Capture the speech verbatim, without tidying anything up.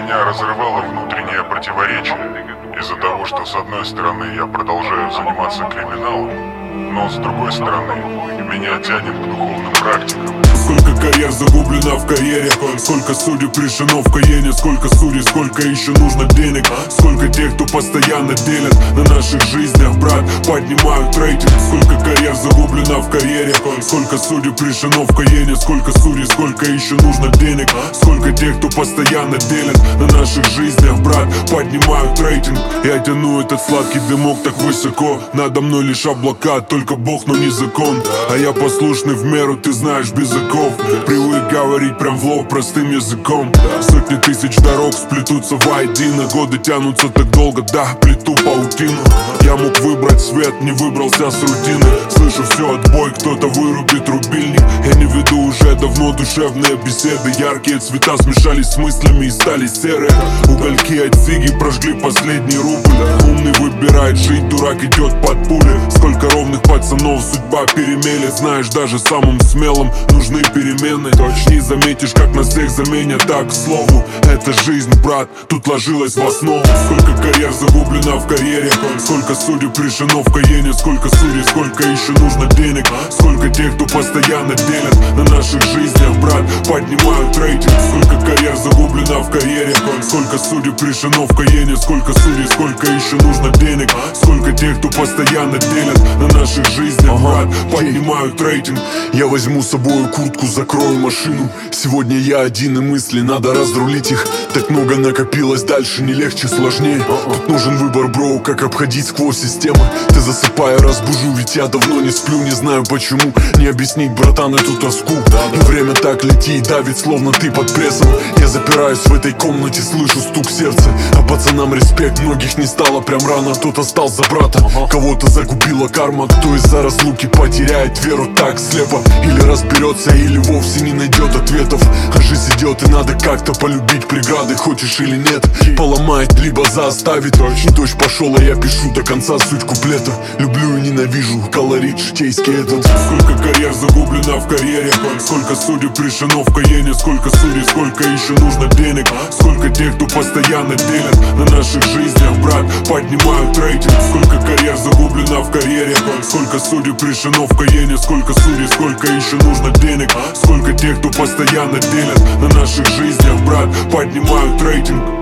Меня разрывало внутреннее противоречие из-за того, что с одной стороны я продолжаю заниматься криминалом, но с другой стороны меня тянет к духовным практикам. Сколько карьер загублено в карьере, сколько судеб решено в Каене, сколько судей, сколько еще нужно денег, сколько тех, кто постоянно делит на наших жизнях, брат, поднимают рейтинг. Сколько карьер загублено в карьере, сколько судеб решено в Каене, сколько судей, сколько еще нужно денег, сколько тех, кто постоянно делит на наших жизнях, брат, поднимают рейтинг. Я тяну этот сладкий дымок так высоко, надо мной лишь облака, только Бог, но не закон. А я послушный в меру, ты знаешь, без оков. Привык говорить прям в лоб простым языком. Сотни тысяч дорог сплетутся воедино, годы тянутся так долго, да, плету паутину. Я мог выбрать свет, не выбрался с рутины. Слышу все отбой, кто-то вырубит рубильник. Я не веду уже давно душевные беседы. Яркие цвета смешались с мыслями и стали серые. Угольки от сиги прожгли последний рубль. Умный выбирает жить, дурак идет под пули. Сколько ровных пацанов судьба перемелет. Знаешь, даже самым смелым нужны перемены. Точнее заметишь, как нас всех заменят. Так, к слову, это жизнь, брат, тут ложилась в основу. Сколько карьер загублено в карьере, сколько судеб решено в Каене, сколько судей, сколько еще нужно денег, сколько тех, кто постоянно делит на наших жизнях, брат, поднимают рейтинг. Сколько карьер загублено в карьере, сколько судеб решено в Каене, сколько судей, сколько еще нужно денег, сколько тех, кто постоянно делит на наших жизнях, брат, поднимают рейтинг. Я возьму с собой куртку, закрою машину. Сегодня я один, и мысли надо разрулить их. Так много накопилось, дальше не легче, сложнее. Тут нужен выбор, бро, как обходить сквозь систему. Ты засыпая, разбужу, ведь я давно не сплю. Не знаю почему, не объяснить, братан, эту тоску. И время так летит, давит, словно ты под прессом. Я запираюсь в этой комнате, слышу стук сердца. А пацанам респект, многих не стало прям рано. Кто-то стал за брата, кого-то загубила карма. Кто из-за разлуки потеряет веру так слепо. Или разберется, или вовсе не найдет ответов. А жизнь идет, и надо как-то полюбить преграды. Хочешь или нет, поломает, либо заставит. И дождь пошел, а я пишу до конца суть куплета. Люблю и ненавижу, колорит житейский этот. Сколько карьер загублено в карьере, сколько судеб решено в Каене, сколько судей, сколько еще нужно денег, сколько тех, кто постоянно делит на наших жизнях, брат, поднимают рейтинг. Сколько карьер загублено в карьере, сколько судеб решено в Каене, сколько судей, сколько еще нужно денег, сколько тех, кто постоянно делит на наших жизнях, брат, поднимают рейтинг.